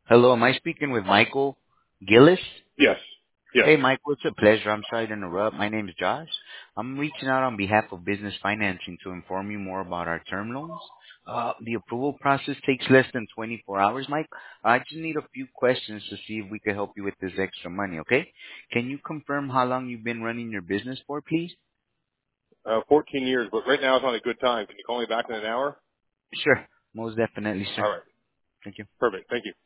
Hello, am I speaking with Michael Gillis? Yes. Yes. Hey, Michael, it's a pleasure. I'm sorry to interrupt. My name is Josh. I'm reaching out on behalf of business financing to inform you more about our term loans. The approval process takes less than 24 hours, Mike. I just need a few questions to see if we can help you with this extra money, okay? Can you confirm how long you've been running your business for, please? 14 years, but right now is not a good time. Can you call me back in an hour? Sure. Most definitely, All sir. right. Thank you. Perfect. Thank you.